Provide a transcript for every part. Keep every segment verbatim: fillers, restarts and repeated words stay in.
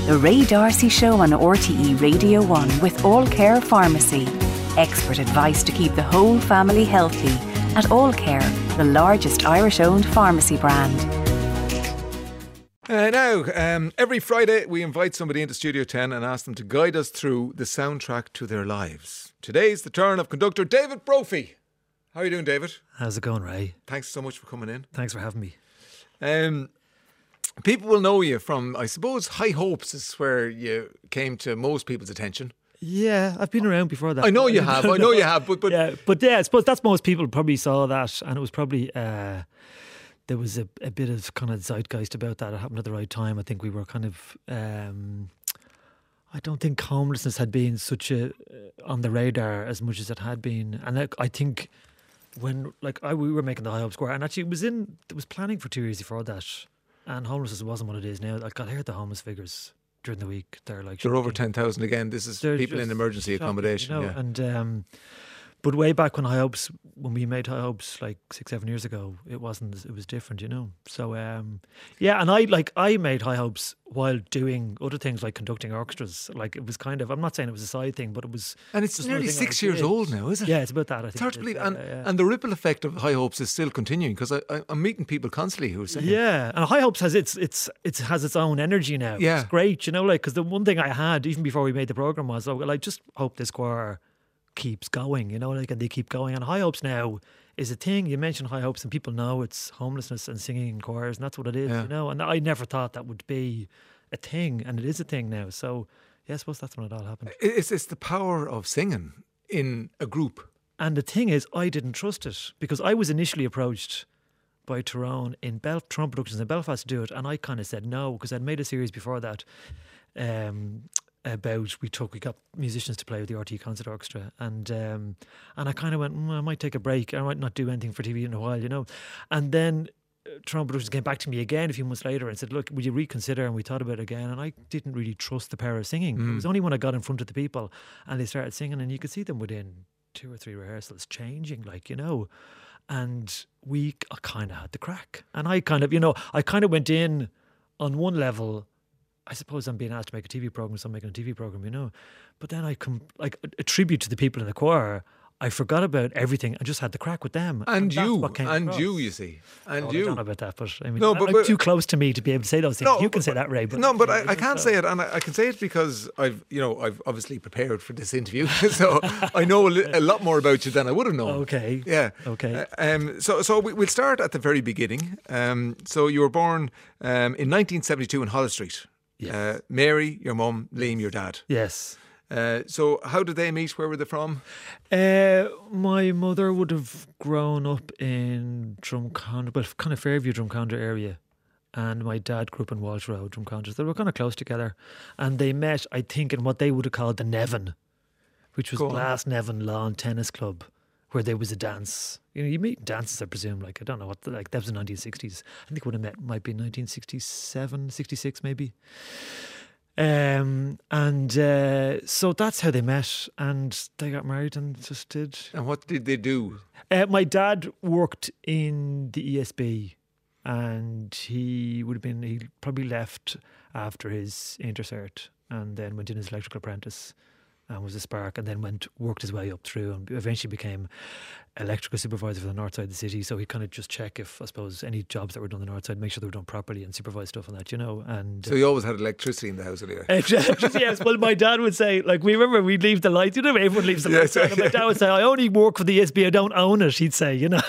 The Ray D'Arcy Show on R T E Radio one with All Care Pharmacy. Expert advice to keep the whole family healthy at All Care, the largest Irish-owned pharmacy brand. Uh, now, um, every Friday we invite somebody into Studio ten and ask them to guide us through the soundtrack to their lives. Today's the turn of conductor David Brophy. How are you doing, David? How's it going, Ray? Thanks so much for coming in. Thanks for having me. Um, people will know you from, I suppose, High Hopes is where you came to most people's attention. Yeah, I've been around before that. I know you have, I know you have, but... but yeah, but yeah, I suppose that's most people probably saw that, and it was probably... Uh, there was a, a bit of kind of zeitgeist about that. It happened at the right time. I think we were kind of... Um, I don't think homelessness had been such a... Uh, on the radar as much as it had been. And I, I think when... Like, I, we were making the High Hope Square, and actually it was in... It was planning for two years before that, and homelessness wasn't what it is now. Like, I heard the homeless figures during the week. They're like... They're over ten thousand again. This is They're people in emergency shocking, accommodation. You know? Yeah. And... Um, But way back when High Hopes, when we made High Hopes like six, seven years ago, it wasn't, it was different, you know. So, um, yeah, and I like, I made High Hopes while doing other things like conducting orchestras. Like it was kind of, I'm not saying it was a side thing, but it was. And it's nearly six years old now, isn't it? Yeah, it's about that, I think. It's hard to believe. And, yeah, yeah. and the ripple effect of High Hopes is still continuing because I, I, I'm meeting people constantly who are saying. Yeah, and High Hopes has its, it's, it has its own energy now. Yeah. It's great, you know, like, because the one thing I had, even before we made the programme was, oh, well, I just hope this choir keeps going, you know, like, and they keep going. And High Hopes now is a thing. You mentioned High Hopes and people know it's homelessness and singing in choirs, and that's what it is, yeah. you know. And I never thought that would be a thing, and it is a thing now. So yeah, I suppose that's when it all happened. It's, it's the power of singing in a group. And the thing is, I didn't trust it because I was initially approached by Tyrone in Bel- Tyrone Productions in Belfast to do it, and I kind of said no because I'd made a series before that um about we took we got musicians to play with the R T E Concert Orchestra, and um, and I kind of went mm, I might take a break, I might not do anything for T V in a while, you know. And then uh, Tyrone Productions came back to me again a few months later and said, look, would you reconsider? And we thought about it again, and I didn't really trust the power of singing. Mm. It was only when I got in front of the people and they started singing, and you could see them within two or three rehearsals changing, like, you know. And we kind of had the crack, and I kind of, you know, I kind of went in on one level. I suppose I'm being asked to make a T V program, so I'm making a T V program, you know. But then I come like a tribute to the people in the choir. I forgot about everything and just had the crack with them. And, and you, and across. you, you see, and oh, you. I don't know about that, but I mean, no, but, I'm but, too close to me to be able to say those things. No, you can but, say that, Ray. But no, but I, I can't say it, and I, I can say it because I've, you know, I've obviously prepared for this interview, so I know a, li- a lot more about you than I would have known. Okay. Yeah. Okay. Uh, um. So, so we, we'll start at the very beginning. Um. So you were born um in nineteen seventy-two in Holles Street. Yes. Uh, Mary, your mum, Liam, your dad. Yes. Uh, so how did they meet? Where were they from? Uh, my mother would have grown up in Drumcondra, but kind of Fairview, Drumcondra area. And my dad grew up in Walsh Road, Drumcondra. They were kind of close together. And they met, I think, in what they would have called the Nevin, which was Glass Nevin Lawn Tennis Club, where there was a dance. You know, you meet dances, I presume, like, I don't know what, the, like, that was in the nineteen sixties. I think would have met, might be nineteen sixty-seven, sixty-six maybe. Um, and uh, so that's how they met, and they got married and just did. And what did they do? Uh, my dad worked in the E S B, and he would have been, he probably left after his intercert and then went in his electrical apprentice and was a spark, and then went worked his way up through and eventually became electrical supervisor for the north side of the city. So he kind of just check if, I suppose, any jobs that were done on the north side, make sure they were done properly and supervise stuff on that, you know. And so you always had electricity in the house anyway. Yes, well, my dad would say, like, we remember we'd leave the lights, you know, everyone leaves the lights on, and my dad would say, I only work for the E S B, I don't own it, he'd say, you know.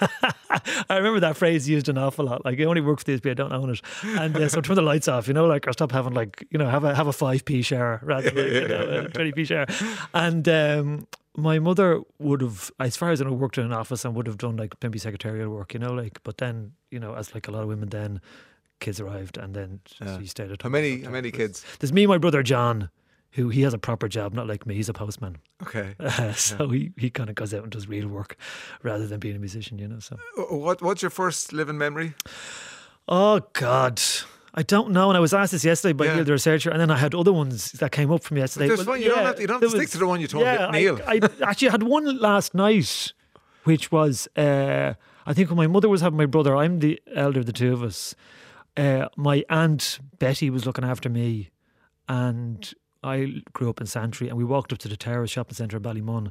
I remember that phrase used an awful lot, like, I only work for the E S B, I don't own it. And uh, so turn the lights off, you know, like, or stop having, like, you know, have a have a five p shower rather than, you know, a twenty p shower. And um my mother would have, as far as I know, worked in an office and would have done like maybe secretarial work, you know, like, but then, you know, as like a lot of women then, kids arrived and then yeah. she stayed at home. How many, how many kids? There's me and my brother John, who he has a proper job, not like me, he's a postman. Okay. Uh, so yeah. he, he kind of goes out and does real work rather than being a musician, you know, so. What What's your first living memory? Oh, God. I don't know, and I was asked this yesterday by yeah. Neil, the researcher, and then I had other ones that came up from yesterday. But well, you, yeah, don't have to, you don't have to stick was, to the one you told yeah, Neil. I, I actually had one last night, which was, uh, I think when my mother was having my brother, I'm the elder of the two of us, uh, my aunt Betty was looking after me, and I grew up in Santry, and we walked up to the Towers shopping centre in Ballymun,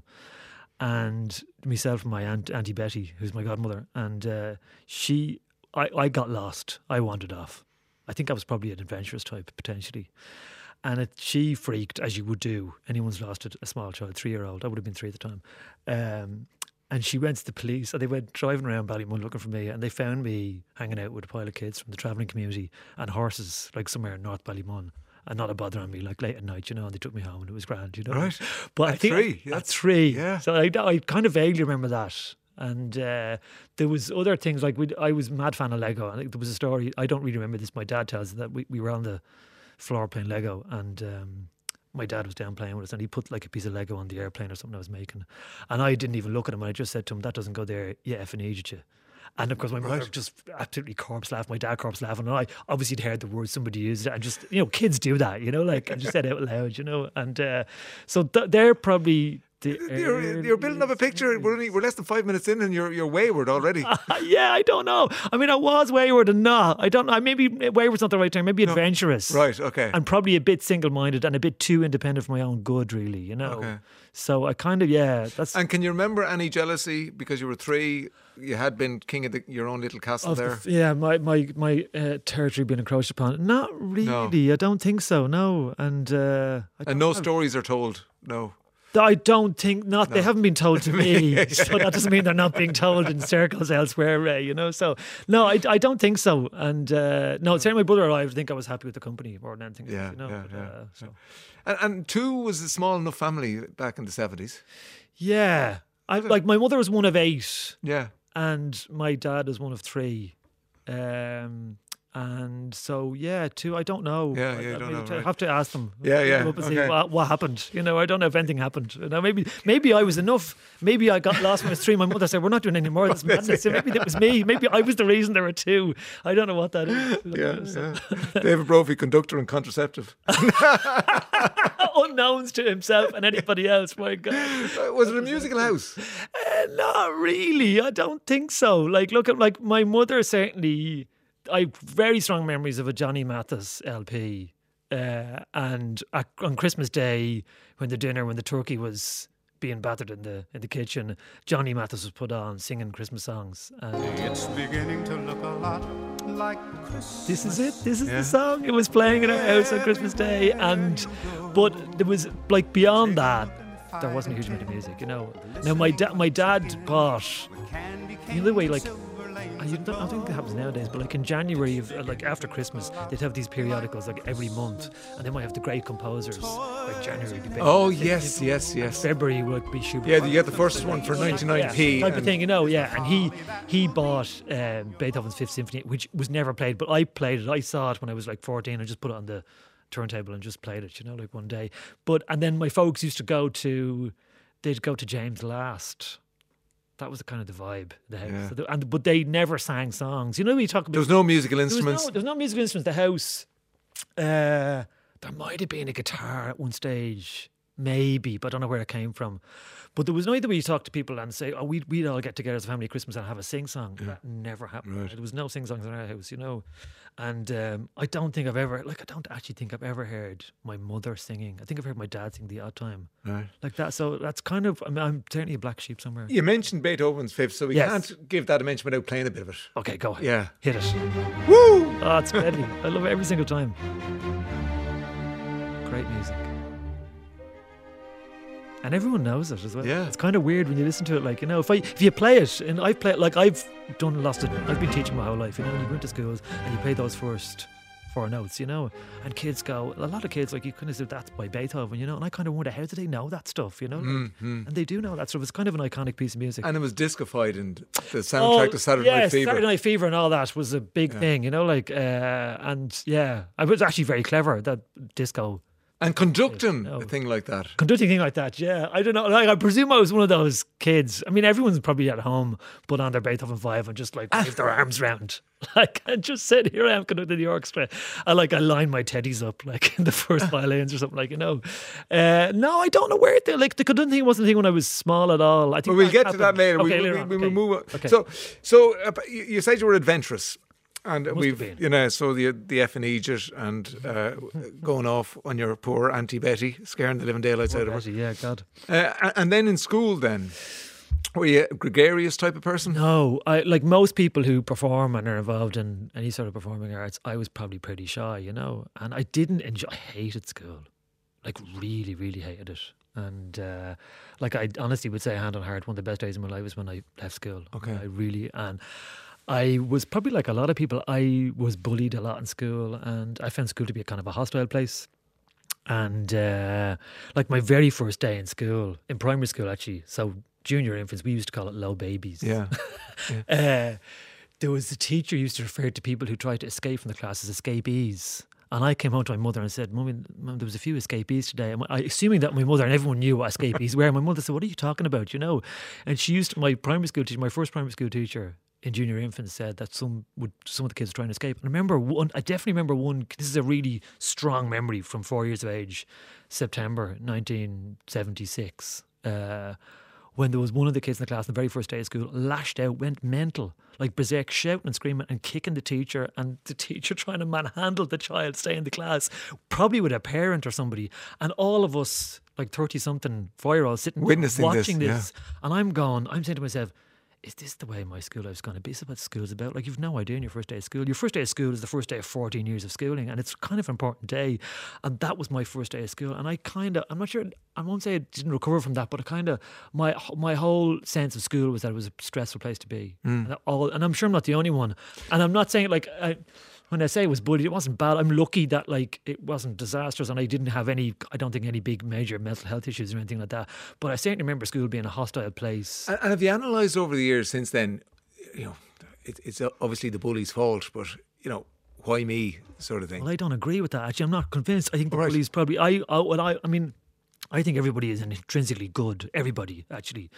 and myself and my aunt, Auntie Betty, who's my godmother, and uh, she, I, I got lost. I wandered off. I think I was probably an adventurous type, potentially. And it, she freaked, as you would do. Anyone's lost a, a small child, three-year-old. I would have been three at the time. Um, and she went to the police, and they went driving around Ballymun looking for me, and they found me hanging out with a pile of kids from the travelling community and horses, like somewhere in North Ballymun. And not a bother on me, like late at night, you know, and they took me home and it was grand, you know. Right. But at I think three. Yeah. At three. Yeah. So I, I kind of vaguely remember that. And uh, there was other things, like we I was a mad fan of Lego. And there was a story, I don't really remember this, my dad tells that we, we were on the floor playing Lego, and um, my dad was down playing with us, and he put like a piece of Lego on the airplane or something I was making. And I didn't even look at him, and I just said to him, that doesn't go there, you effing idiot, you. And of course, my mother Right. just absolutely corpse laughed. My dad corpse laughing. And I obviously had heard the word, somebody used it, and just, you know, kids do that, you know, like, and just said it out loud, you know. And uh, so th- they're probably the. You're, you're building up a picture. We're, only, we're less than five minutes in, and you're you're wayward already. Yeah, I don't know. I mean, I was wayward and not. I don't know. Maybe wayward's not the right term. Maybe No. adventurous. Right. Okay. And probably a bit single-minded and a bit too independent for my own good, really, you know. Okay. So I kind of, yeah, that's. And can you remember any jealousy because you were three? You had been king of the, your own little castle Of the there. f- yeah, my my my uh, territory being encroached upon. Not really. I don't think so. No, and uh, I don't And no have- stories are told. No. I don't think not. They haven't been told to me, Yeah, yeah, so that doesn't mean they're not being told in circles elsewhere. Ray, you know. So no, I, I don't think so. And uh, no, certainly my brother and I, I think I was happy with the company more than anything. Yeah, else, you know. yeah, but, yeah, uh, so. And, and two was a small enough family back in the seventies. Yeah, I like my mother was one of eight. Yeah. And my dad is one of three. Um, and so, yeah, two, I don't know. Yeah, I, yeah, you I don't mean, know, I right. have to ask them. Yeah, Look yeah, them up and see okay. what, what happened. You know, I don't know if anything happened. You know, maybe maybe I was enough. Maybe I got lost when I was three. My mother said, we're not doing any more of this madness. So maybe that was me. Maybe I was the reason there were two. I don't know what that is. Yeah, So- yeah. David Brophy, conductor and contraceptive. Unknowns to himself and anybody else. My God. Uh, was it a musical house? Uh, not really. I don't think so. Like, look at like my mother certainly. I have very strong memories of a Johnny Mathis L P, uh, and at, on Christmas Day when the dinner, when the turkey was being battered in the in the kitchen, Johnny Mathis was put on singing Christmas songs. And It's beginning to look a lot like Christmas. this is it. This is Yeah. the song. It was playing in our house on Christmas Day, and but there was like beyond that, there wasn't a huge amount of music, you know. Now my dad, my dad bought. You know the way, like, I don't, I don't think it happens nowadays, but like in January, of, uh, like after Christmas, they'd have these periodicals like every month, and they might have the great composers. Like January would be Beethoven. Oh, yes, yes, yes. February would be Schubert. Yeah, you get the first one for ninety-nine p. Yeah, type of and- thing, you know. Yeah, and he he bought um, Beethoven's Fifth Symphony, which was never played, but I played it. I saw it when I was like fourteen. I just put it on the turntable and just played it, you know, like one day. But and then my folks used to go to, they'd go to James Last. That was the kind of the vibe, the house. Yeah. So the- and but they never sang songs. You know, we talk about There was no musical there was instruments. no, there was no musical instruments. The house, uh, there might have been a guitar at one stage, maybe, but I don't know where it came from. But there was no either way you talk to people and say, oh, we'd, we'd all get together as a family at Christmas and have a sing-song. That never happened. Right. There was no sing-songs in our house, you know. And um, I don't think I've ever, like, I don't actually think I've ever heard my mother singing. I think I've heard my dad sing the odd time. Right. Like that. So that's kind of, I mean, I'm certainly a black sheep somewhere. You mentioned Beethoven's Fifth, so we Yes. can't give that a mention without playing a bit of it. Okay, go ahead. Yeah. Hit it. Woo! Oh, it's deadly. I love it every single time. Great music. And everyone knows it as well. Yeah. It's kind of weird when you listen to it. Like, you know, if I if you play it, and I've played, like, I've done lots of, I've been teaching my whole life, you know, when you go into schools and you play those first four notes, you know, and kids go, a lot of kids, like, you kind of say, that's by Beethoven, you know, and I kind of wonder, how do they know that stuff, you know? Like, And they do know that stuff. It's kind of an iconic piece of music. And it was discified in the soundtrack to Saturday yes, Night Fever. Saturday Night Fever and all that was a big thing, you know, like, uh, and yeah, I was actually very clever, that disco And conducting Yeah, no. a thing like that. conducting thing like that. Yeah, I don't know. Like, I presume I was one of those kids. I mean, everyone's probably at home, put on their Beethoven Five and just like wave their arms round, like, and just sit here. I am conducting the orchestra. I like I line my teddies up like in the first violins or something, like, you know. Uh, no, I don't know where they like the conducting thing wasn't a thing when I was small at all. I think But we'll that get to that happened- later. Okay, we, later we, on. we, Okay. we move on. Okay. So, so uh, you you said you were adventurous. And Must we've, have been. you know, so the the F and Egypt and uh, going off on your poor Auntie Betty, scaring the living daylights out of her. Betty, yeah, God. Uh, and then in school, then, were you a gregarious type of person? No, I like most people who perform and are involved in any sort of performing arts. I was probably pretty shy, you know, and I didn't enjoy. I hated school, like really, really hated it. And uh, like I honestly would say, hand on heart, one of the best days of my life was when I left school. Okay. I really and. I was probably like a lot of people. I was bullied a lot in school, and I found school to be a kind of a hostile place. And uh, like my very first day in school, in primary school actually, so junior infants, we used to call it low babies. Yeah. yeah. Uh, there was a teacher who used to refer to people who tried to escape from the class as escapees. And I came home to my mother and said, Mummy, Mum, there was a few escapees today. And I, assuming that my mother and everyone knew what escapees were. My mother said, what are you talking about, you know? And she used to, my primary school teacher, my first primary school teacher, in junior infants said that some would some of the kids were trying to escape. And I remember one, I definitely remember one, this is a really strong memory from four years of age, September nineteen seventy-six, uh, when there was one of the kids in the class on the very first day of school, lashed out, went mental, like berserk, shouting and screaming and kicking the teacher, and the teacher trying to manhandle the child, stay in the class, probably with a parent or somebody. And all of us, like thirty-something four-year-olds sitting Witnessing watching this, this. yeah. And I'm gone, I'm saying to myself, is this the way my school life's going to be? Is this what school's about? Like, you've no idea in your first day of school. Your first day of school is the first day of fourteen years of schooling, and it's kind of an important day. And that was my first day of school. And I kind of, I'm not sure, I won't say I didn't recover from that, but I kind of, my my whole sense of school was that it was a stressful place to be. Mm. And, all, and I'm sure I'm not the only one. And I'm not saying, like, I, when I say it was bullied, it wasn't bad. I'm lucky that, like, it wasn't disastrous and I didn't have any, I don't think any big major mental health issues or anything like that. But I certainly remember school being a hostile place. And, and have you analysed over the years since then, you know, it, it's obviously the bully's fault, but, you know, why me sort of thing? Well, I don't agree with that. Actually, I'm not convinced. I think the Right. bullies probably, I, I, well, I, I mean, I think everybody is intrinsically good. Everybody, actually.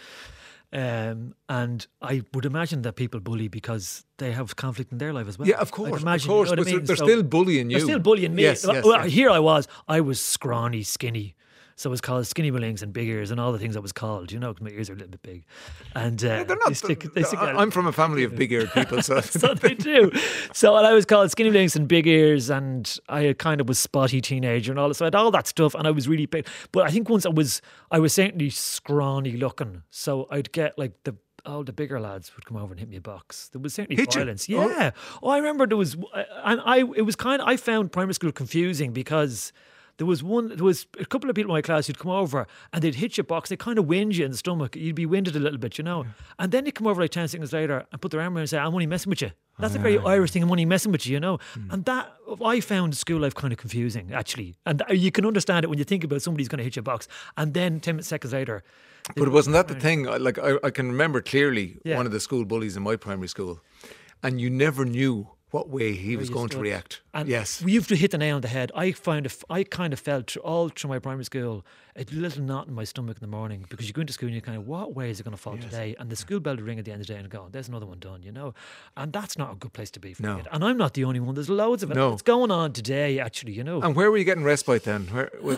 Um, and I would imagine that people bully because they have conflict in their life as well. Yeah, of course, I'd of imagine, course, you know but what I mean? they're So still bullying you. They're still bullying me. Yes, yes, well, yes. Here I was. I was scrawny, skinny. So I was called skinny wings and big ears and all the things I was called, you know, because my ears are a little bit big. And uh, They're not. they stick, they stick I- I'm from a family of big-eared people, so so they do. So and I was called skinny legs and big ears, and I kind of was spotty teenager and all. So I had all that stuff, and I was really big. But I think once I was, I was certainly scrawny looking. So I'd get like the all the bigger lads would come over and hit me a box. There was certainly Hit you? violence. Yeah. Oh. I remember there was, and I it was kind of I found primary school confusing because. There was one. There was a couple of people in my class who'd come over and they'd hit you a box. They kind of wind you in the stomach. You'd be winded a little bit, you know. And then they'd come over like ten seconds later and put their arm around and say, "I'm only messing with you." That's a very Irish thing. I'm only messing with you, you know. And that I found school life kind of confusing, actually. And you can understand it when you think about somebody's going to hit you a box, and then ten seconds later. But wasn't that the thing? Like I, I can remember clearly Yeah. one of the school bullies in my primary school, and you never knew what way he was you going to stood. react. And Yes. you've to hit the nail on the head. I found, a f- I kind of felt through, all through my primary school a little knot in my stomach in the morning because you go into school and you kind of, what way is it going to fall today? And the school bell would ring at the end of the day and go, there's another one done, you know. And that's not a good place to be for No. a kid. And I'm not the only one. There's loads of it. No. It's going on today, actually, you know. And where were you getting respite then? Where was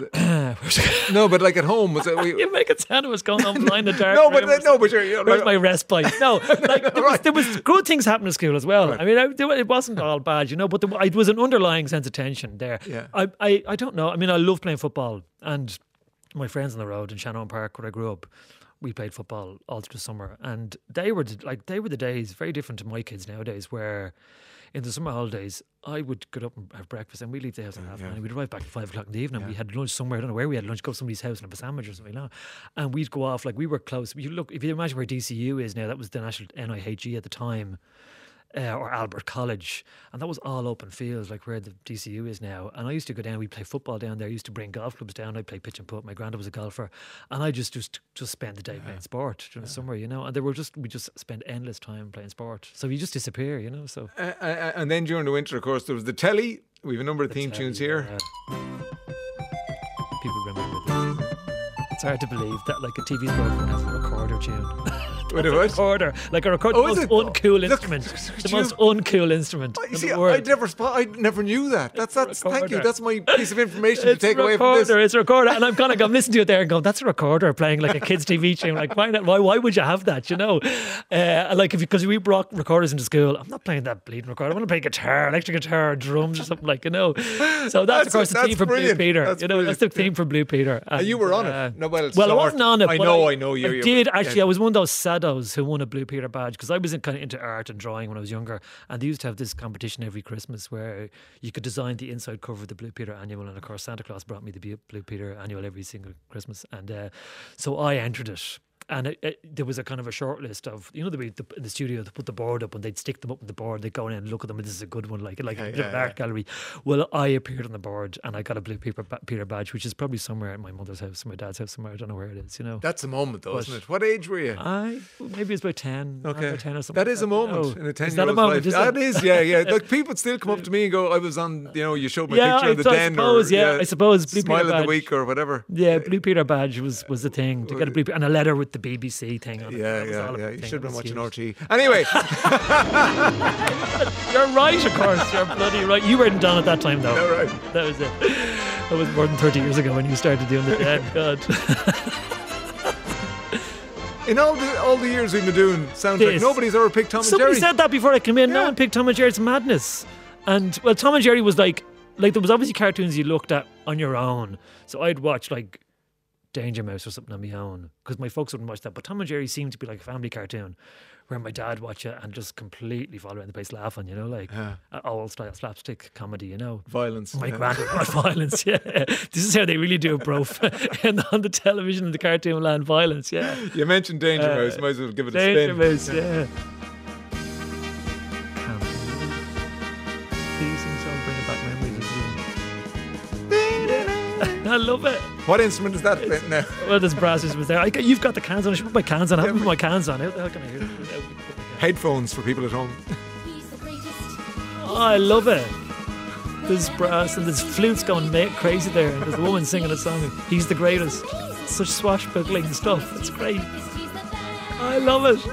it? No, but like at home was it? We, You make it sound it was going on behind the dark. no, but room or no, but you're, you're Where's like, my respite? No, like there was, Right. there was good things happening in school as well. Right. I mean, I, there- it wasn't all bad, you know, but there, it was an underlying sense of tension there. Yeah. I, I, I don't know. I mean, I love playing football, and my friends on the road in Shannon Park where I grew up, we played football all through the summer, and they were the- like they were the days very different to my kids nowadays, where in the summer holidays I would get up and have breakfast, and we'd leave the house at half yeah. nine. We'd arrive back at five o'clock in the evening. We had lunch somewhere. I don't know where we had lunch. Go to somebody's house and have a sandwich or something like that. And we'd go off like we were close. You look, if you imagine where D C U is now, that was the National N I H E at the time. Uh, or Albert College, and that was all open fields, like where the D C U is now. And I used to go down. We'd play football down there. I used to bring golf clubs down. I'd play pitch and putt. My granddad was a golfer, and I just just just spent the day playing sport during the summer, you know. And they were just we just spent endless time playing sport. So you just disappear, you know. So uh, uh, and then during the winter, of course, there was the telly. We have a number of theme tunes here. Uh, people remember this. It's hard to believe that like a T V's broken would have a recorder tune. With a what? recorder, like a recorder, Oh, the is most it? uncool Look, instrument, look at the you. most uncool instrument You in see, the I world. never spot, I never knew that. That's that's. Thank you. recorder. That's my piece of information to It's take a away from recorder, this. it's a recorder, and I'm kind of I'm listening to it there and going, "That's a recorder playing like a kids' T V tune." Like, why not? Why, why would you have that? You know, uh, like if because we brought recorders into school, I'm not playing that bleeding recorder. I want to play guitar, electric guitar, drums, or something like you know. So that's, That's- of course the that's theme for brilliant. Blue Peter. That's you know, that's the brilliant. theme for Blue Peter. And, you were on it. uh, No, well, well, I sort. wasn't on it. I but know, I know you- I you- did yeah. actually. I was one of those saddos who won a Blue Peter badge because I was in, kind of into art and drawing when I was younger, and they used to have this competition every Christmas where you could design the inside cover of the Blue Peter annual, and of course Santa Claus brought me the Bu- Blue Peter annual every single Christmas, and uh, so I entered it. And it, it, there was a kind of a short list of, you know, the way the, in the studio, they put the board up and they'd stick them up on the board. They'd go in and look at them and this is a good one, like like Yeah, a bit yeah, of an art yeah. gallery. Well, I appeared on the board and I got a Blue Peter, Peter badge, which is probably somewhere at my mother's house or my dad's house somewhere. I don't know where it is, you know. That's a moment, though, But- isn't it? What age were you? I maybe it's about ten. Okay, about ten or something. that is a like moment you in know. a ten-year-old's Is that a moment? life. Is That it? is, yeah, yeah. Like people still come up to me and go, "I was on, you know, you showed my Yeah, picture of the I den, suppose, or yeah, I suppose Blue Smile Peter of the badge. week or whatever." Yeah, Blue Peter badge was, was the thing to get a Blue Peter and a letter with the B B C thing on it. Yeah, That was yeah, all a yeah. big You thing. should have It been was watching huge. R T E. Anyway, You're right, of course. You're bloody right. You weren't done at that time, though. no, right. That was it. That was more than thirty years ago when you started doing the dead. God. In all the all the years we've been doing soundtrack, This. nobody's ever picked Tom and Somebody Jerry. said that before I came in. No Yeah. one picked Tom and Jerry. It's madness. And, well, Tom and Jerry was like, like there was obviously cartoons you looked at on your own. So I'd watch, like, Danger Mouse or something on my own because my folks wouldn't watch that. But Tom and Jerry seemed to be like a family cartoon where my dad watch it and just completely fall around the place laughing, you know, like Yeah. uh, old style slapstick comedy, you know. Violence. My yeah. granddad brought violence, yeah. This is how they really do it, bro. And on the television in the cartoon land, violence, yeah. You mentioned Danger Uh, Mouse. Might as well give it a Danger spin. Mouse, yeah. Can't. These things all bring back memories. Yeah. I love it. What instrument is that bit now? Well, there's brass instruments there. I, you've got the cans on. I should put my cans on. I haven't put my cans on. How the hell can I hear it? Headphones for people at home. Oh, I love it. There's brass and there's flutes going ma- crazy there. And there's a woman singing a song. He's the greatest. Such swashbuckling stuff. It's great. I love it.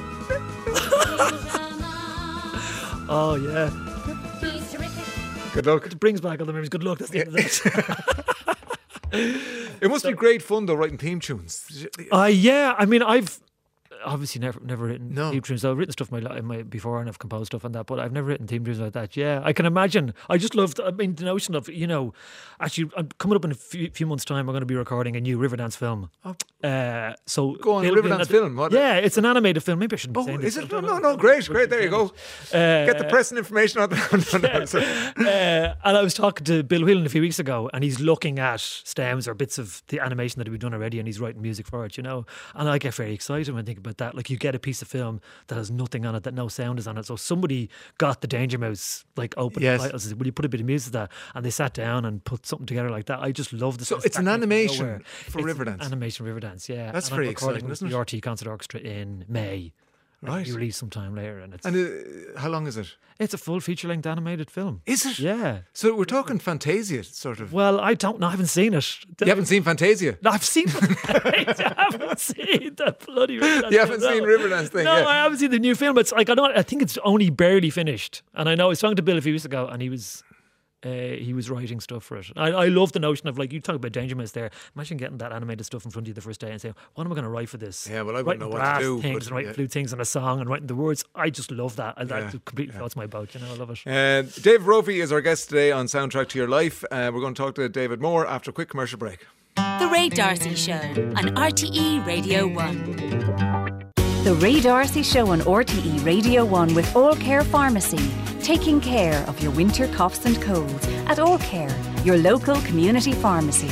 Oh, yeah. Good luck. It brings back all the memories. Good luck. That's the end of it. It must be great fun though, writing theme tunes. Uh, yeah, I mean, I've obviously never never written No. theme tunes. I've written stuff in my, li- in my before and I've composed stuff on that, but I've never written theme tunes like that. Yeah, I can imagine. I just loved, I mean, the notion of, you know, actually, I'm coming up in a few, few months' time, we're going to be recording a new Riverdance film. Oh. Uh, so Go on, it'll- Riverdance it'll- film, what- Yeah, it's an animated film. Maybe I shouldn't be Oh, saying is this. it? I No, don't no, know. no. Great, great. There you go. Uh, Get the pressing information on that. No, no, sorry. uh, and I was talking to Bill Whelan a few weeks ago, and he's looking at stems or bits of the animation that we've done already, and he's writing music for it, you know. And I get very excited when I think about that. Like, you get a piece of film that has nothing on it, that no sound is on it. So somebody got the Danger Mouse like open Yes. titles. Will you put a bit of music to that? And they sat down and put something together like that. I just love the. So it's an animation for It's an Riverdance. animation Riverdance, yeah. That's and very I'm recording exciting, with isn't the it? R T Concert Orchestra in May. Right. It'll be released sometime later, and it's And uh, how long is it? it's a full feature length animated film. Is it? Yeah. So we're talking Fantasia, sort of. Well, I don't know. I haven't seen it. You haven't seen Fantasia? No, I've seen I haven't seen the bloody Riverdance. You haven't film, seen no. Riverdance thing, No, yeah. I haven't seen the new film. It's like I don't I think it's only barely finished. And I know I was talking to Bill a few weeks ago and he was uh, he was writing stuff for it. I, I love the notion of, like, you talk about Danger Mouse there. Imagine getting that animated stuff in front of you the first day and saying, what am I going to write for this? Yeah, well, I wouldn't writing know what to brass do, things but, and writing yeah. flute things and a song and writing the words. I just love that. I, Yeah, that completely floats my boat. You know, I love it. Uh, Dave Brophy is our guest today on Soundtrack to Your Life. Uh, we're going to talk to David Moore after a quick commercial break. The Ray Darcy Show on R T E Radio one. The Ray Darcy Show on R T E Radio one with All Care Pharmacy, taking care of your winter coughs and colds at All Care, your local community pharmacy.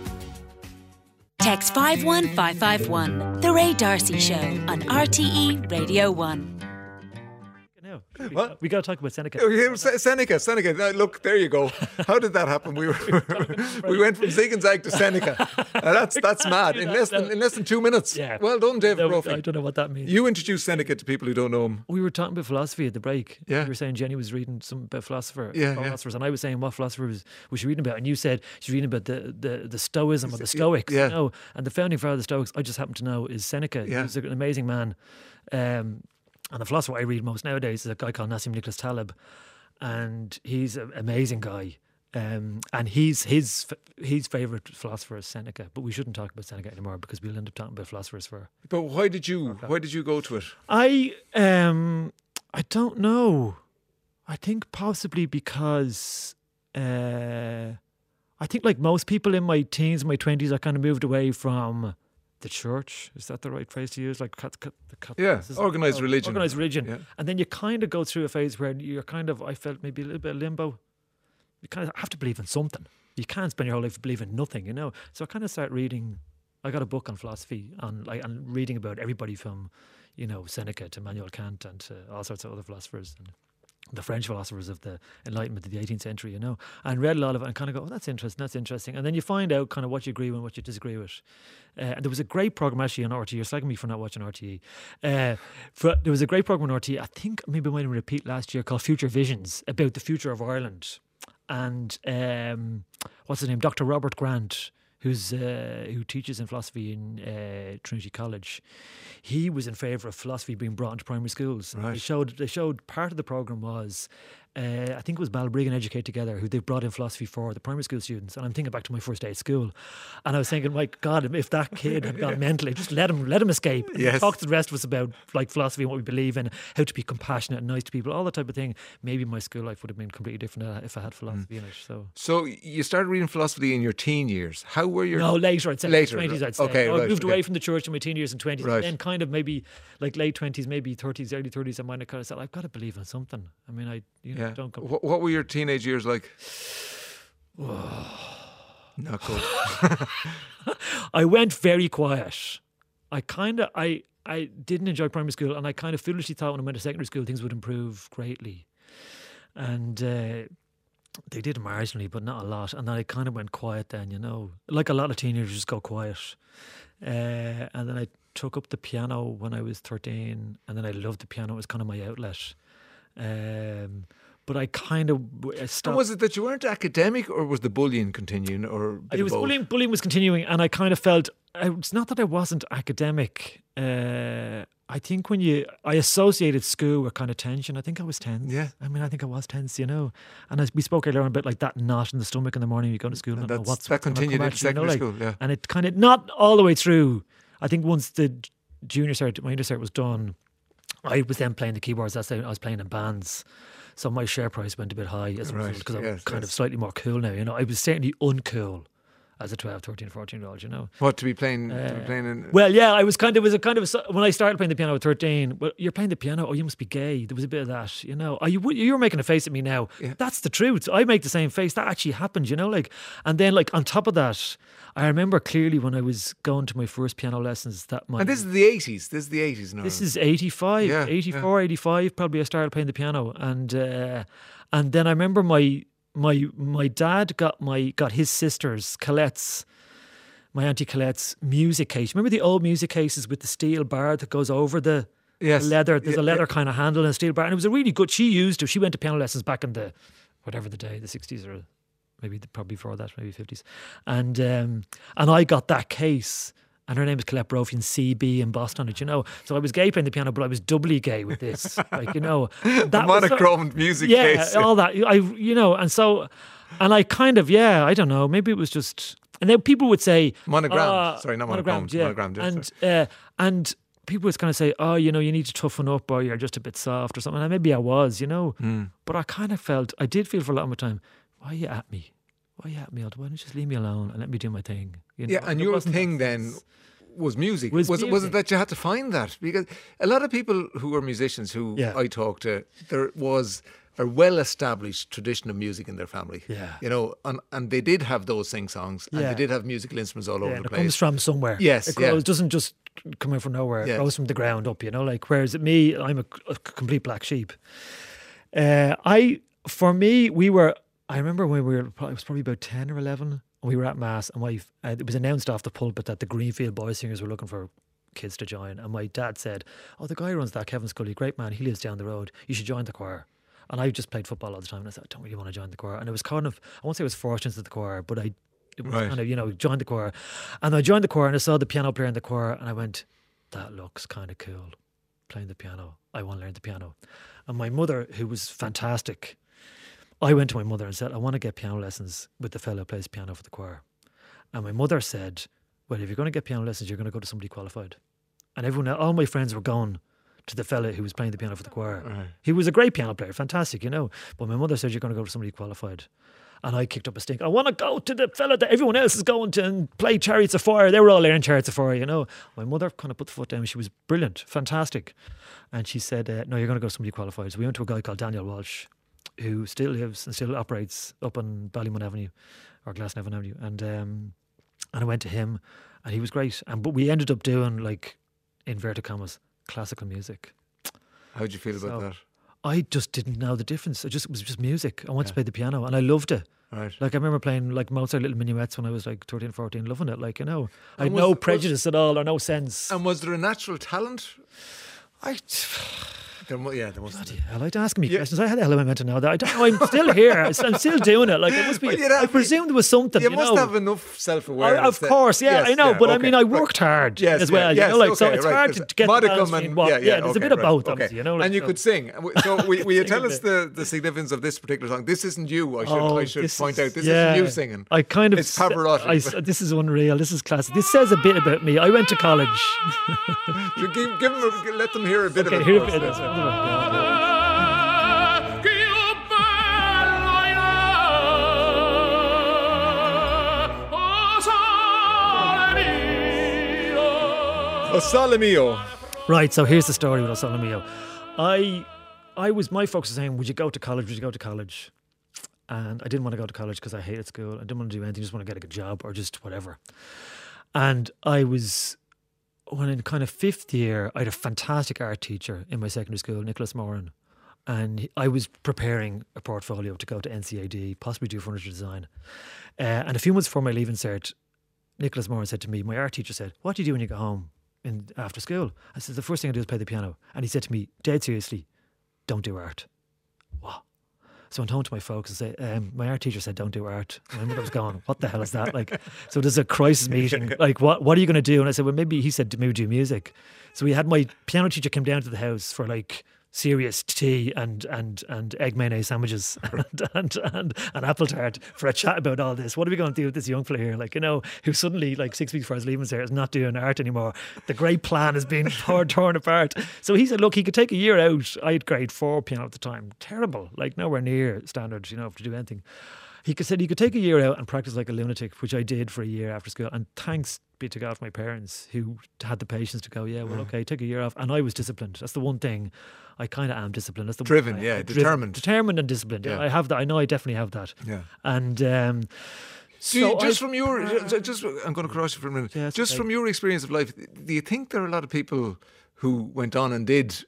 Text five one five five one. The Ray Darcy Show on R T E Radio one. No, What? we got to talk about Seneca. Oh, yeah, Se- Seneca, Seneca. Now, look, there you go. How did that happen? We were we went from Zig and Zag to Seneca. Uh, that's that's mad. In less than in less than two minutes. Yeah. Well done, David No, Brophy. I don't know what that means. You introduced Seneca to people who don't know him. We were talking about philosophy at the break. Yeah. You were saying Jenny was reading some about philosopher, Yeah, yeah. philosophers, and I was saying what philosopher was, was she reading about? And you said she's reading about the, the, the Stoicism or the Stoics. Yeah. You know? And the founding father of the Stoics, I just happen to know, is Seneca. Yeah. He's an amazing man. Um, and the philosopher I read most nowadays is a guy called Nassim Nicholas Taleb, and he's an amazing guy. Um, and he's his his favourite philosopher is Seneca, but we shouldn't talk about Seneca anymore because we'll end up talking about philosophers for. But why did you why did you go to it? I um I don't know. I think possibly because uh, I think like most people in my teens, my twenties, I kind of moved away from the church. Is that the right phrase to use? Like cat, cat, the cat, yeah, organised religion. Organised religion, yeah. And then you kind of go through a phase where you're kind of I felt maybe a little bit of limbo. You kind of have to believe in something. You can't spend your whole life believing nothing, you know. So I kind of started reading. I got a book on philosophy and like and reading about everybody from, you know, Seneca to Immanuel Kant and to all sorts of other philosophers and the French philosophers of the Enlightenment of the eighteenth century, you know, and read a lot of it and kind of go, oh, that's interesting, that's interesting. And then you find out kind of what you agree with and what you disagree with. Uh, and there was a great program actually on R T E. You're slagging me for not watching R T E. Uh, for, there was a great program on R T E, I think maybe I might even repeat last year, called Future Visions, about the future of Ireland. And um, what's his name? Doctor Robert Grant, who's uh, who teaches in philosophy in uh, Trinity College. He was in favour of philosophy being brought into primary schools. Right. They showed they showed part of the programme was uh, I think it was Balbriggan and Educate Together, who they brought in philosophy for the primary school students. And I'm thinking back to my first day at school, and I was thinking, my God, if that kid had gone mentally, just let him let him escape. And Yes. talk to the rest of us about like philosophy and what we believe in, how to be compassionate and nice to people, all that type of thing. Maybe my school life would have been completely different if I had philosophy mm. in it. So. So you started reading philosophy in your teen years. How were your No, later, I'd say. Later, twenties, I'd say. okay, I right, moved okay. away from the church in my teen years and twenties. Right. And then kind of maybe like late twenties, maybe thirties, early thirties, I might have kind of said, I've got to believe in something. I mean, I you know, yeah. don't go. What, what were your teenage years like? Not good. I went very quiet. I kind of, I, I didn't enjoy primary school, and I kind of foolishly thought when I went to secondary school things would improve greatly. And uh, they did marginally, but not a lot. And I kind of went quiet then, you know. Like a lot of teenagers just go quiet. Uh, and then I took up the piano when I was thirteen, and then I loved the piano. It was kind of my outlet. Um, but I kind of I stopped. And was it that you weren't academic, or was the bullying continuing, or a bit It was of both? bullying. Bullying was continuing, and I kind of felt it's not that I wasn't academic. Uh, I think when you, I associated school with kind of tension. I think I was tense. Yeah. I mean, I think I was tense, you know. And as we spoke earlier on about like that knot in the stomach in the morning, you go to school and, And don't know that's- what's that what's gonna continued come into at you, you know, secondary like- school, yeah. And it kind of not all the way through. I think once the junior cert, my undercert was done, I was then playing the keyboards. That's how I was playing in bands. So my share price went a bit high as a Right, result because I'm yes, kind yes. of slightly more cool now. You know, I was certainly uncool as a twelve, thirteen, fourteen year old, you know. What, to be playing, to be Uh, playing in... Well, yeah, I was kind of, it was a kind of, a, when I started playing the piano at thirteen, well, you're playing the piano, oh, you must be gay. There was a bit of that, you know. Oh, you, you're making a face at me now. Yeah. That's the truth. I make the same face. That actually happened, you know, like, and then like on top of that, I remember clearly when I was going to my first piano lessons that my... and this is the eighties. This is the eighties now. This is eighty-five, Yeah, eighty-four, eighty-five, probably I started playing the piano. And uh, and then I remember my my my dad got my got his sister's, Colette's, my auntie Colette's music case. Remember the old music cases with the steel bar that goes over the, Yes. the leather? There's Yeah, a leather yeah. kind of handle and a steel bar. And it was a really good, she used it. She went to piano lessons back in the, whatever the day, the sixties or maybe the, probably before that, maybe fifties. And um, and I got that case. And her name is Colette Brophy and C B embossed on it, you know. So I was gay playing the piano, but I was doubly gay with this, like, you know. The That was so- monochromed music yeah, case. all that. I, you know, and so, and I kind of, yeah, I don't know. Maybe it was just, and then people would say Monogrammed. uh, Sorry, not monogrammed, monogrammed. yeah. Monogrammed, yeah, and uh, and people would kind of say, oh, you know, you need to toughen up, or you're just a bit soft, or something. And maybe I was, you know, Mm. but I kind of felt, I did feel for a lot of my time, why are you at me? Why are you at me? Why don't you just leave me alone and let me do my thing? You know? Yeah, and it your wasn't thing that then sense. was music. Was Was, it, was it music. that you had to find that? Because a lot of people who are musicians who Yeah. I talked to, there was a well-established tradition of music in their family. Yeah. You know, and, and they did have those sing-songs, and Yeah. they did have musical instruments all Yeah, over and the it place. comes from somewhere. Yes, it grows, yeah. It doesn't just come out from nowhere. Yeah. It grows from the ground up, you know. Like, whereas me, I'm a, a complete black sheep. Uh, I, for me, we were. I remember when we were. It was probably about ten or eleven. We were at mass, and my uh, it was announced off the pulpit that the Greenfield Boys Singers were looking for kids to join. And my dad said, "Oh, the guy who runs that, Kevin Scully, great man. He lives down the road. You should join the choir." And I just played football all the time, and I said, "I don't really want to join the choir." And it was kind of, I won't say I was forced into the choir, but I. It was Right. kind of, you know, joined the choir. And I joined the choir and I saw the piano player in the choir and I went, that looks kind of cool. playing the piano. I want to learn the piano. And my mother, who was fantastic, I went to my mother and said, I want to get piano lessons with the fellow who plays piano for the choir. And my mother said, well, if you're going to get piano lessons, you're going to go to somebody qualified. And everyone, all my friends were going to the fella who was playing the piano for the choir. Right. He was a great piano player, fantastic, you know. But my mother said, you're going to go to somebody qualified. And I kicked up a stink. I want to go to the fella that everyone else is going to and play Chariots of Fire. They were all learning Chariots of Fire, you know. My mother kind of put the foot down. She was brilliant, fantastic. And she said, uh, no, you're going to go to somebody qualified. So we went to a guy called Daniel Walsh, who still lives and still operates up on Ballymun Avenue or Glasnevin Avenue. And um, and I went to him and he was great. And But we ended up doing, like, inverted commas, classical music. How'd you feel about So, that? I just didn't know the difference. I just it was just music. I wanted Yeah. to play the piano and I loved it. Right. Like I remember playing like Mozart Little Minuets when I was like thirteen, fourteen, loving it. Like, you know, I had And was- no was- prejudice at all or no sense. And was there a natural talent? I, There, mu- yeah, there must have bloody been. hell, I'd ask me Yeah. questions. I had the hell am I meant to know that? I don't know. I'm still here. I'm still doing it. Like it must be. Well, you'd have- I presume there was something. You You, must know. have enough I, self-awareness. of that- course, yeah, Yes, I know. yeah, but I okay, mean, I right. worked hard Yes, as yeah, well. yes, you know, like so, okay, it's right, hard 'cause to get the modicum balance and- between what. yeah, Yeah, yeah, there's okay, a bit of right, both. okay. Obviously, you know. Like, And you so. could sing. And w- So, will, will you tell Sing a us bit. the, the significance of this particular song? This isn't you. I should Oh, I should this point is- out. This yeah. isn't you singing. I kind of. It's s- Pavarotti. I s- this is unreal. This is classic. This says a bit about me. I went to college. So give, give them a, let them hear a bit Okay, of it. here a first. bit of it. Oh, God. O Sole Mio. Right, so here's the story with O Sole Mio. I, I was, my folks were saying, would you go to college, would you go to college? And I didn't want to go to college because I hated school. I didn't want to do anything, just want to get a good job or just whatever. And I was, when in kind of fifth year, I had a fantastic art teacher in my secondary school, Nicholas Moran. And he- I was preparing a portfolio to go to N C A D, possibly do furniture design. Uh, and a few months before my leaving cert, Nicholas Moran said to me, my art teacher said, what do you do when you go home in after school? I said, the first thing I do is play the piano. And he said to me, dead seriously, don't do art. What? So I went home to my folks and said, um, my art teacher said, don't do art. And my mother was going, what the hell is that? Like, so there's a crisis meeting. Like, what what are you going to do? And I said, well, maybe he said, maybe do music. So we had my piano teacher come down to the house for like serious tea and and and egg mayonnaise sandwiches and, and and and apple tart for a chat about all this. What are we going to do with this young fella here? Like, you know, who suddenly, like six weeks before his leaving cert, is not doing art anymore. The great plan is being torn, torn apart. So he said, look, he could take a year out. I had grade four piano at the time. Terrible, like nowhere near standard, you know, to do anything. He could, said he could take a year out and practice like a lunatic, which I did for a year after school. And thanks be to God for my parents who had the patience to go, yeah, well, okay, take a year off. And I was disciplined. That's the one thing. I kind of am disciplined. That's the Driven, I- yeah, I'm determined. determined and disciplined. Yeah. I have that. I know I definitely have that. Yeah. And um, Do so you, just I- from your, ju- just I'm going to cross you for a minute. Yeah, it's just okay. from your experience of life, do you think there are a lot of people who went on and did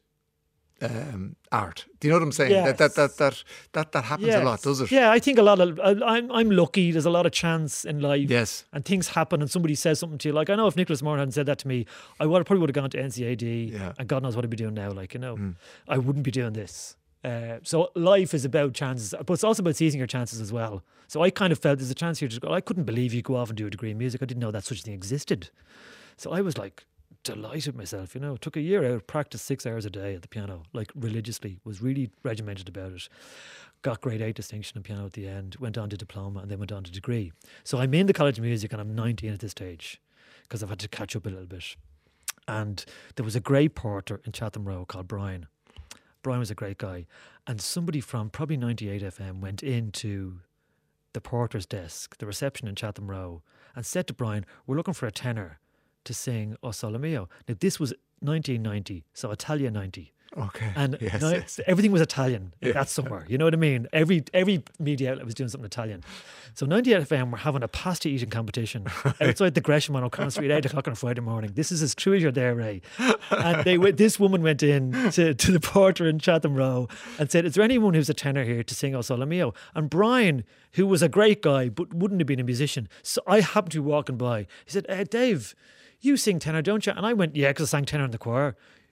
um, art? Do you know what I'm saying? That, that that that that that happens a lot, Yes. does it? Yeah, I think a lot of. I, I'm I'm lucky. There's a lot of chance in life. Yes. And things happen, and somebody says something to you. Like I know if Nicholas Moore hadn't said that to me, I would probably would have gone to N C A D. Yeah. And God knows what I'd be doing now. Like you know, I wouldn't be doing this. Uh, so life is about chances, but it's also about seizing your chances as well. So I kind of felt there's a chance here to go. I couldn't believe you go off and do a degree in music. I didn't know that such a thing existed. So I was like delighted myself, you know. Took a year out, practiced six hours a day at the piano, like religiously, was really regimented about it. Got grade eight distinction in piano at the end, went on to diploma and then went on to degree. So I'm in the College of Music and I'm nineteen at this stage because I've had to catch up a little bit. And there was a great porter in Chatham Row called Brian. Brian was a great guy. And somebody from probably ninety-eight F M went into the porter's desk, the reception in Chatham Row, and said to Brian, we're looking for a tenor to sing O Sole Mio. Now, this was nineteen ninety, so Italia ninety. Okay. And yes, now yes. everything was Italian in Yeah. that summer. You know what I mean? Every every media outlet was doing something Italian. So ninety-eight F M were having a pasta eating competition outside the Gresham on O'Connell Street, eight o'clock on a Friday morning. This is as true as you're there, Ray. And they went- this woman went in to, to the porter in Chatham Row and said, is there anyone who's a tenor here to sing O Sole Mio? And Brian, who was a great guy but wouldn't have been a musician, so I happened to be walking by. He said, uh, Dave, you sing tenor, don't you? And I went, yeah, because I sang tenor in the choir.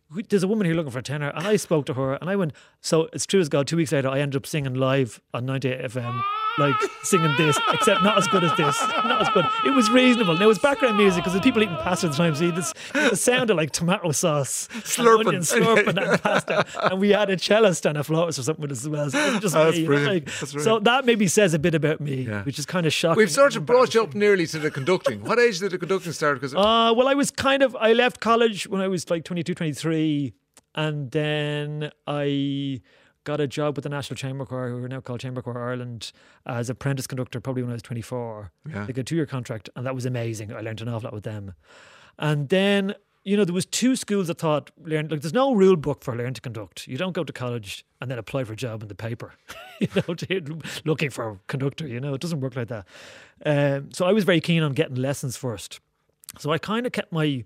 we- there's a woman here looking for a tenor, and I spoke to her, and I went. So it's true as God. Two weeks later, I ended up singing live on ninety-eight F M. Like singing this, except not as good as this. Not as good. It was reasonable. Now it was background music because the people eating pasta at the time. See, this it sounded like tomato sauce, Slurping. and onion slurping, and pasta. And we had a cellist and a flautist or something with us as well. So it was just Oh, that's me, brilliant. like- That's brilliant. so that maybe says a bit about me, Yeah. which is kind of shocking. We've sort of brought you up nearly to the conducting. What age did the conducting start? Because Uh, well, I was kind of, I left college when I was like twenty-two, twenty-three, and then I got a job with the National Chamber Choir, who are now called Chamber Choir Ireland, as apprentice conductor probably when I was twenty-four. Yeah. Like a two-year contract, and that was amazing. I learned an awful lot with them. And then, you know, there was two schools that thought, learn, like there's no rule book for learn to conduct. You don't go to college and then apply for a job in the paper, you know, to, looking for a conductor, you know, it doesn't work like that. Um, so I was very keen on getting lessons first. So I kind of kept my,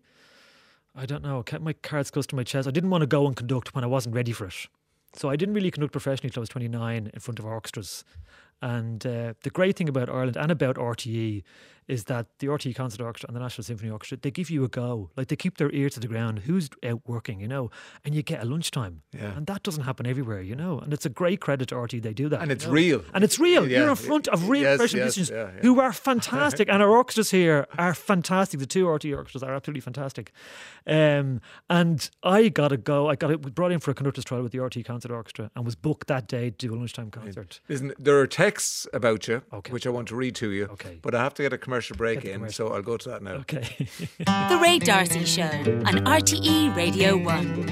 I don't know, kept my cards close to my chest. I didn't want to go and conduct when I wasn't ready for it. So I didn't really conduct professionally till I was twenty-nine in front of orchestras. And uh, the great thing about Ireland and about R T E is that the R T E Concert Orchestra and the National Symphony Orchestra, they give you a go. Like they keep their ear to the ground. Who's out working, you know? And you get a lunchtime. Yeah. And that doesn't happen everywhere, you know? And it's a great credit to R T E they do that. And you it's know? real. And it's real. Yeah. You're in front of real Yes, professional yes, musicians yeah, yeah. who are fantastic. And our orchestras here are fantastic. The two R T E orchestras are absolutely fantastic. Um, and I got to go. I got it brought in for a conductor's trial with the R T E Concert Orchestra and was booked that day to do a lunchtime concert. Listen, there are texts about you, Okay. which I want to read to you. Okay. But I have to get a commercial break Get the in, commercial. so I'll go to that now. Okay. The Ray Darcy Show on R T E Radio one.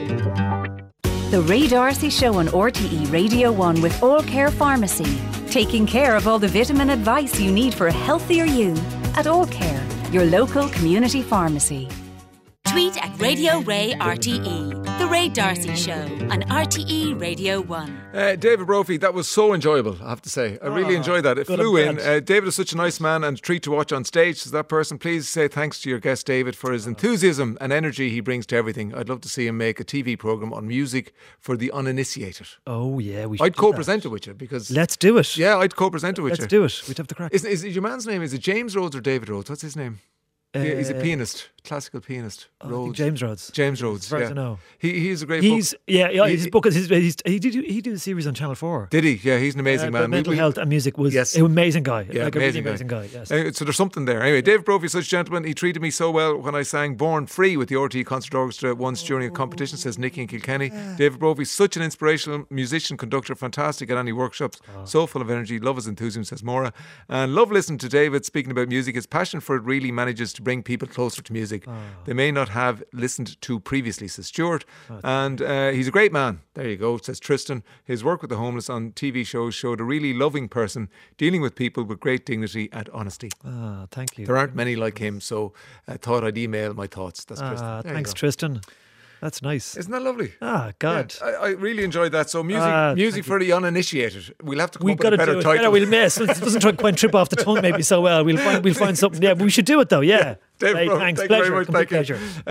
The Ray Darcy Show on R T E Radio one with All Care Pharmacy. Taking care of all the vitamin advice you need for a healthier you. At All Care, your local community pharmacy. Tweet at Radio Ray R T E. The Ray Darcy Show on R T E Radio one. Uh, David Brophy, that was so enjoyable, I have to say. I really Ah, enjoyed that. It good, flew I'm in. glad. Uh, David is such a nice man and a treat to watch on stage. So that person, please say thanks to your guest, David, for his enthusiasm and energy he brings to everything. I'd love to see him make a T V programme on music for the uninitiated. Oh, yeah. We should I'd do co-present that. it with you because... Let's do it. Yeah, I'd co-present it with Let's you. do it. We'd have the crack. Is, is, your man's name, is it James Rhodes or David Rhodes? What's his name? Yeah, he's a Uh, pianist, classical pianist. Oh, I think Rhodes. James Rhodes. James Rhodes, As far yeah. as I know. He, he's a great He's, book. yeah, yeah, He- his book is, his, he's, he did he did a series on Channel four. Did he? Yeah, he's an amazing Uh, man. but We- mental we- health and music was Yes. an amazing guy. Yeah, like amazing a really amazing guy. guy. Yes. Uh, so there's something there. Anyway, Dave Brophy is such a gentleman. He treated me so well when I sang Born Free with the R T E Concert Orchestra once during a competition, says Nicky in Kilkenny. David Brophy, such an inspirational musician, conductor, fantastic at any workshops, so full of energy, love his enthusiasm, says Maura. And love listening to David speaking about music. His passion for it really manages to bring people closer to music. They may not have listened to previously, says Stuart. And uh, he's a great man. There you go, says Tristan. His work with the homeless on T V shows showed a really loving person dealing with people with great dignity and honesty. Ah, thank you. There aren't many like him, so I thought I'd email my thoughts. That's Tristan. Ah, There you thanks, go. Tristan. That's nice. Isn't that lovely? Ah, God. Yeah, I, I really enjoyed that. So music, Ah, music thank for the uninitiated. We'll have to come We've up with got a to better do it title. better. We'll miss. It doesn't try quite trip off the tongue maybe so well. We'll find we'll find something. Yeah, but we should do it though. Yeah. Dave Right, Brophy, thanks. thank you very Pleasure. much. Complete Thank you. pleasure.